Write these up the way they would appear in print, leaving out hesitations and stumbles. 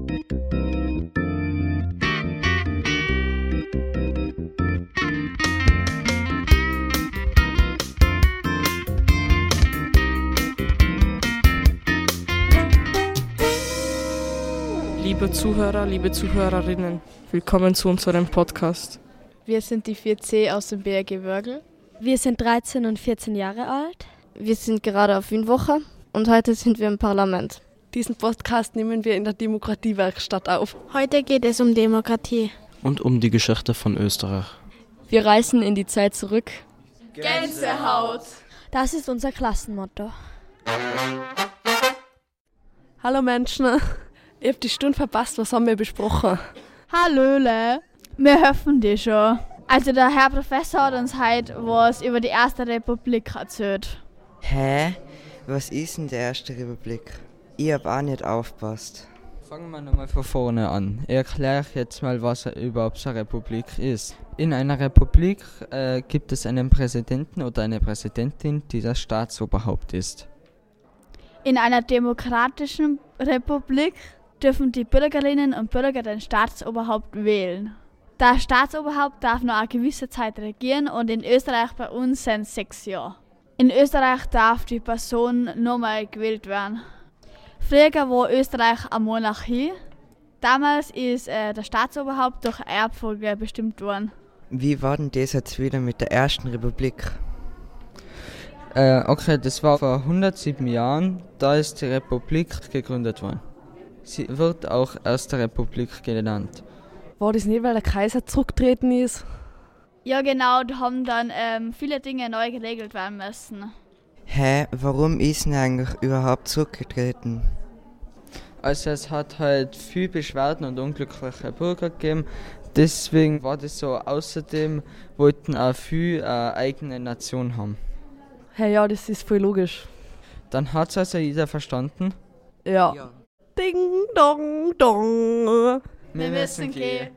Liebe Zuhörer, liebe Zuhörerinnen, willkommen zu unserem Podcast. Wir sind die 4C aus dem BRG Wörgl. Wir sind 13 und 14 Jahre alt. Wir sind gerade auf Wienwoche und heute sind wir im Parlament. Diesen Podcast nehmen wir in der Demokratiewerkstatt auf. Heute geht es um Demokratie. Und um die Geschichte von Österreich. Wir reisen in die Zeit zurück. Gänsehaut! Das ist unser Klassenmotto. Hallo Menschen, ihr habt die Stunde verpasst, was haben wir besprochen? Hallöle, wir hoffen dir schon. Also der Herr Professor hat uns heute was über die Erste Republik erzählt. Hä? Was ist denn die Erste Republik? Ich hab auch nicht aufgepasst. Fangen wir nochmal von vorne an. Ich erkläre jetzt mal, was überhaupt eine Republik ist. In einer Republik gibt es einen Präsidenten oder eine Präsidentin, die das Staatsoberhaupt ist. In einer demokratischen Republik dürfen die Bürgerinnen und Bürger den Staatsoberhaupt wählen. Das Staatsoberhaupt darf nur eine gewisse Zeit regieren und in Österreich bei uns sind es 6 Jahre. In Österreich darf die Person nur mal gewählt werden. Früher war Österreich eine Monarchie. Damals ist der Staatsoberhaupt durch Erbfolge bestimmt worden. Wie war denn das jetzt wieder mit der Ersten Republik? Okay, das war vor 107 Jahren, da ist die Republik gegründet worden. Sie wird auch Erste Republik genannt. War das nicht, weil der Kaiser zurückgetreten ist? Ja genau, da haben dann viele Dinge neu geregelt werden müssen. Hä, warum ist denn eigentlich überhaupt zurückgetreten? Also es hat halt viel Beschwerden und unglückliche Bürger gegeben. Deswegen war das so. Außerdem wollten auch viele eine eigene Nation haben. Hey, ja, das ist voll logisch. Dann hat es also jeder verstanden? Ja. Ding, dong, dong. Wir müssen gehen.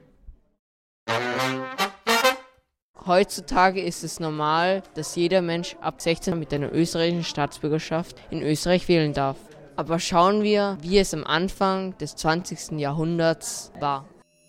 Heutzutage ist es normal, dass jeder Mensch ab 16 mit einer österreichischen Staatsbürgerschaft in Österreich wählen darf. Aber schauen wir, wie es am Anfang des 20. Jahrhunderts war.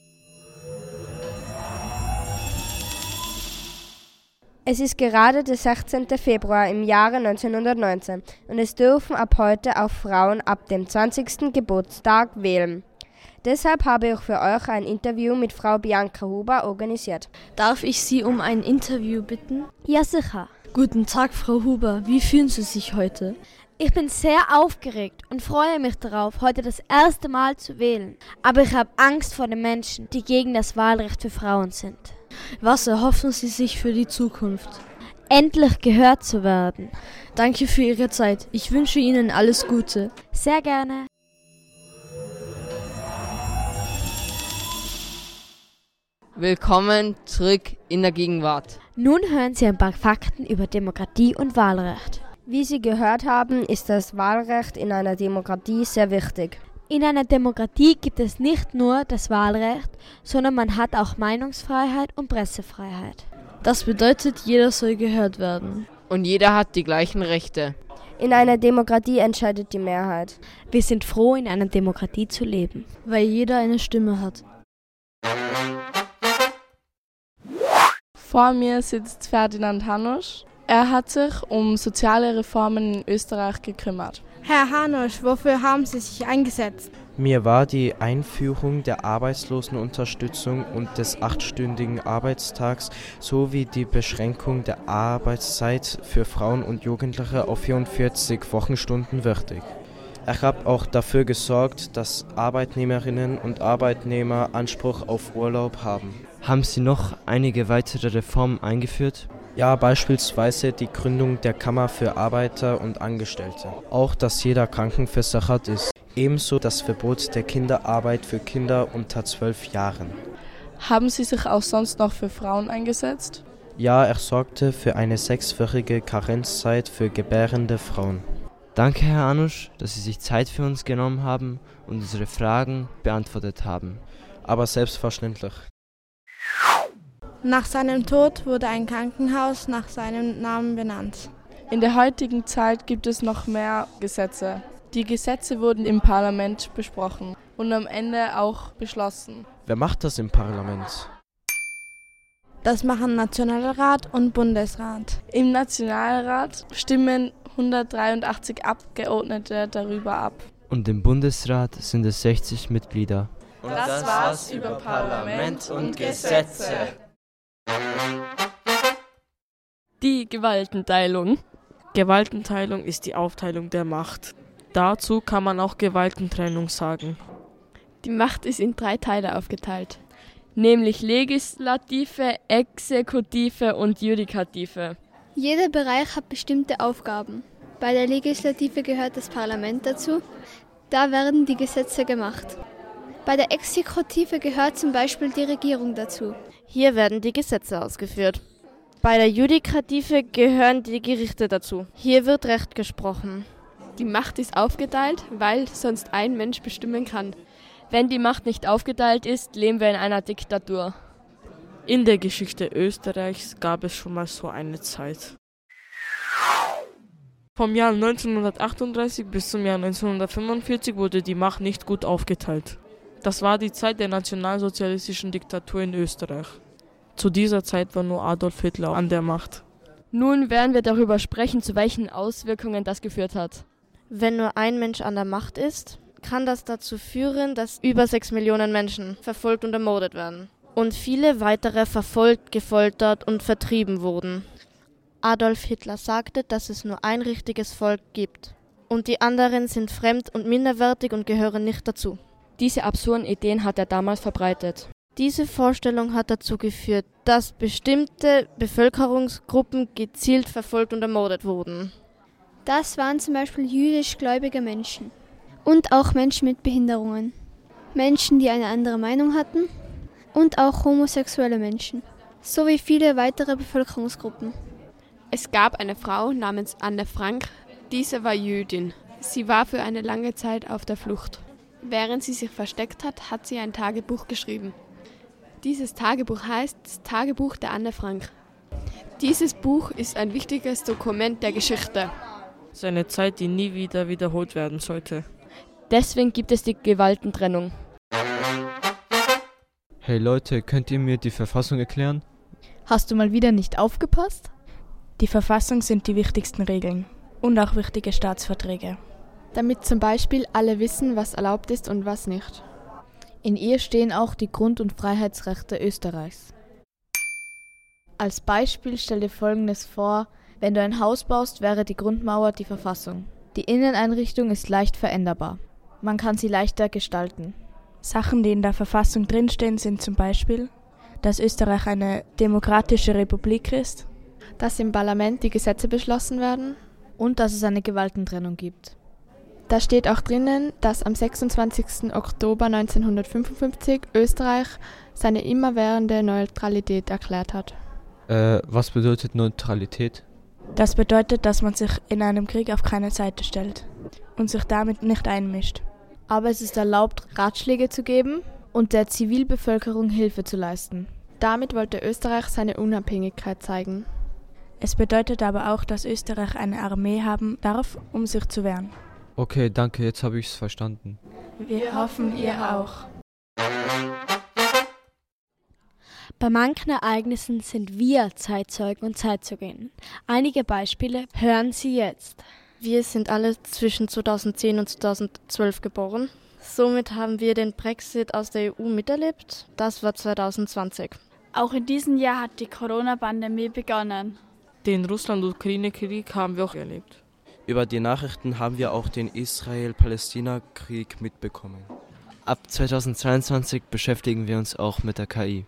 Es ist gerade der 16. Februar im Jahre 1919 und es dürfen ab heute auch Frauen ab dem 20. Geburtstag wählen. Deshalb habe ich für euch ein Interview mit Frau Bianca Huber organisiert. Darf ich Sie um ein Interview bitten? Ja, sicher. Guten Tag, Frau Huber. Wie fühlen Sie sich heute? Ich bin sehr aufgeregt und freue mich darauf, heute das erste Mal zu wählen. Aber ich habe Angst vor den Menschen, die gegen das Wahlrecht für Frauen sind. Was erhoffen Sie sich für die Zukunft? Endlich gehört zu werden. Danke für Ihre Zeit. Ich wünsche Ihnen alles Gute. Sehr gerne. Willkommen zurück in der Gegenwart. Nun hören Sie ein paar Fakten über Demokratie und Wahlrecht. Wie Sie gehört haben, ist das Wahlrecht in einer Demokratie sehr wichtig. In einer Demokratie gibt es nicht nur das Wahlrecht, sondern man hat auch Meinungsfreiheit und Pressefreiheit. Das bedeutet, jeder soll gehört werden. Und jeder hat die gleichen Rechte. In einer Demokratie entscheidet die Mehrheit. Wir sind froh, in einer Demokratie zu leben, weil jeder eine Stimme hat. Vor mir sitzt Ferdinand Hanusch. Er hat sich um soziale Reformen in Österreich gekümmert. Herr Hanusch, wofür haben Sie sich eingesetzt? Mir war die Einführung der Arbeitslosenunterstützung und des 8-stündigen Arbeitstags sowie die Beschränkung der Arbeitszeit für Frauen und Jugendliche auf 44 Wochenstunden wichtig. Ich habe auch dafür gesorgt, dass Arbeitnehmerinnen und Arbeitnehmer Anspruch auf Urlaub haben. Haben Sie noch einige weitere Reformen eingeführt? Ja, beispielsweise die Gründung der Kammer für Arbeiter und Angestellte. Auch, dass jeder krankenversichert ist. Ebenso das Verbot der Kinderarbeit für Kinder unter 12 Jahren. Haben Sie sich auch sonst noch für Frauen eingesetzt? Ja, er sorgte für eine 6-wöchige Karenzzeit für gebärende Frauen. Danke, Herr Hanusch, dass Sie sich Zeit für uns genommen haben und unsere Fragen beantwortet haben. Aber selbstverständlich. Nach seinem Tod wurde ein Krankenhaus nach seinem Namen benannt. In der heutigen Zeit gibt es noch mehr Gesetze. Die Gesetze wurden im Parlament besprochen. und am Ende auch beschlossen. Wer macht das im Parlament? Das machen Nationalrat und Bundesrat. Im Nationalrat stimmen 183 Abgeordnete darüber ab. Und im Bundesrat sind es 60 Mitglieder. Und das war's über Parlament und Gesetze. Die Gewaltenteilung. Gewaltenteilung ist die Aufteilung der Macht. Dazu kann man auch Gewaltentrennung sagen. Die Macht ist in 3 Teile aufgeteilt. Nämlich Legislative, Exekutive und Judikative. Jeder Bereich hat bestimmte Aufgaben. Bei der Legislative gehört das Parlament dazu. Da werden die Gesetze gemacht. Bei der Exekutive gehört zum Beispiel die Regierung dazu. Hier werden die Gesetze ausgeführt. Bei der Judikative gehören die Gerichte dazu. Hier wird Recht gesprochen. Die Macht ist aufgeteilt, weil sonst ein Mensch bestimmen kann. Wenn die Macht nicht aufgeteilt ist, leben wir in einer Diktatur. In der Geschichte Österreichs gab es schon mal so eine Zeit. Vom Jahr 1938 bis zum Jahr 1945 wurde die Macht nicht gut aufgeteilt. Das war die Zeit der nationalsozialistischen Diktatur in Österreich. Zu dieser Zeit war nur Adolf Hitler an der Macht. Nun werden wir darüber sprechen, zu welchen Auswirkungen das geführt hat. Wenn nur ein Mensch an der Macht ist, kann das dazu führen, dass über 6 Millionen Menschen verfolgt und ermordet werden. Und viele weitere verfolgt, gefoltert und vertrieben wurden. Adolf Hitler sagte, dass es nur ein richtiges Volk gibt. Und die anderen sind fremd und minderwertig und gehören nicht dazu. Diese absurden Ideen hat er damals verbreitet. Diese Vorstellung hat dazu geführt, dass bestimmte Bevölkerungsgruppen gezielt verfolgt und ermordet wurden. Das waren zum Beispiel jüdisch gläubige Menschen. Und auch Menschen mit Behinderungen. Menschen, die eine andere Meinung hatten. Und auch homosexuelle Menschen. Sowie viele weitere Bevölkerungsgruppen. Es gab eine Frau namens Anne Frank. Diese war Jüdin. Sie war für eine lange Zeit auf der Flucht. Während sie sich versteckt hat, hat sie ein Tagebuch geschrieben. Dieses Tagebuch heißt das Tagebuch der Anne Frank. Dieses Buch ist ein wichtiges Dokument der Geschichte. Es ist eine Zeit, die nie wieder wiederholt werden sollte. Deswegen gibt es die Gewaltentrennung. Hey Leute, könnt ihr mir die Verfassung erklären? Hast du mal wieder nicht aufgepasst? Die Verfassung sind die wichtigsten Regeln und auch wichtige Staatsverträge. Damit zum Beispiel alle wissen, was erlaubt ist und was nicht. In ihr stehen auch die Grund- und Freiheitsrechte Österreichs. Als Beispiel stell dir Folgendes vor: Wenn du ein Haus baust, wäre die Grundmauer die Verfassung. Die Inneneinrichtung ist leicht veränderbar. Man kann sie leichter gestalten. Sachen, die in der Verfassung drinstehen, sind zum Beispiel, dass Österreich eine demokratische Republik ist, dass im Parlament die Gesetze beschlossen werden und dass es eine Gewaltentrennung gibt. Da steht auch drinnen, dass am 26. Oktober 1955 Österreich seine immerwährende Neutralität erklärt hat. Was bedeutet Neutralität? Das bedeutet, dass man sich in einem Krieg auf keine Seite stellt und sich damit nicht einmischt. Aber es ist erlaubt, Ratschläge zu geben und der Zivilbevölkerung Hilfe zu leisten. Damit wollte Österreich seine Unabhängigkeit zeigen. Es bedeutet aber auch, dass Österreich eine Armee haben darf, um sich zu wehren. Okay, danke, jetzt habe ich es verstanden. Wir hoffen, ihr auch. Bei manchen Ereignissen sind wir Zeitzeugen und Zeitzeuginnen. Einige Beispiele hören Sie jetzt. Wir sind alle zwischen 2010 und 2012 geboren. Somit haben wir den Brexit aus der EU miterlebt. Das war 2020. Auch in diesem Jahr hat die Corona-Pandemie begonnen. Den Russland-Ukraine-Krieg haben wir auch erlebt. Über die Nachrichten haben wir auch den Israel-Palästina-Krieg mitbekommen. Ab 2022 beschäftigen wir uns auch mit der KI.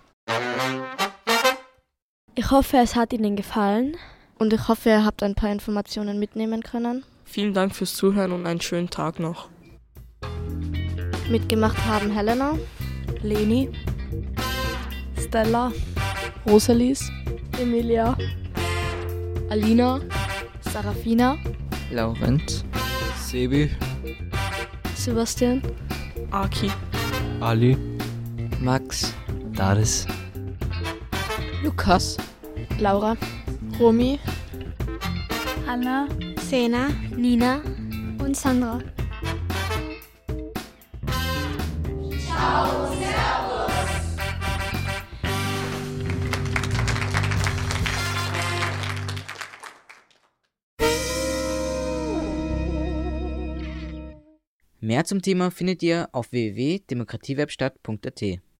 Ich hoffe, es hat Ihnen gefallen. Und ich hoffe, ihr habt ein paar Informationen mitnehmen können. Vielen Dank fürs Zuhören und einen schönen Tag noch. Mitgemacht haben Helena, Leni, Stella, Rosalies, Emilia, Alina, Sarafina, Laurent, Sebi, Sebastian, Aki, Ali, Max, Daris, Lukas, Laura, Romy, Anna, Sena, Nina und Sandra. Mehr zum Thema findet ihr auf www.demokratiewebstadt.at.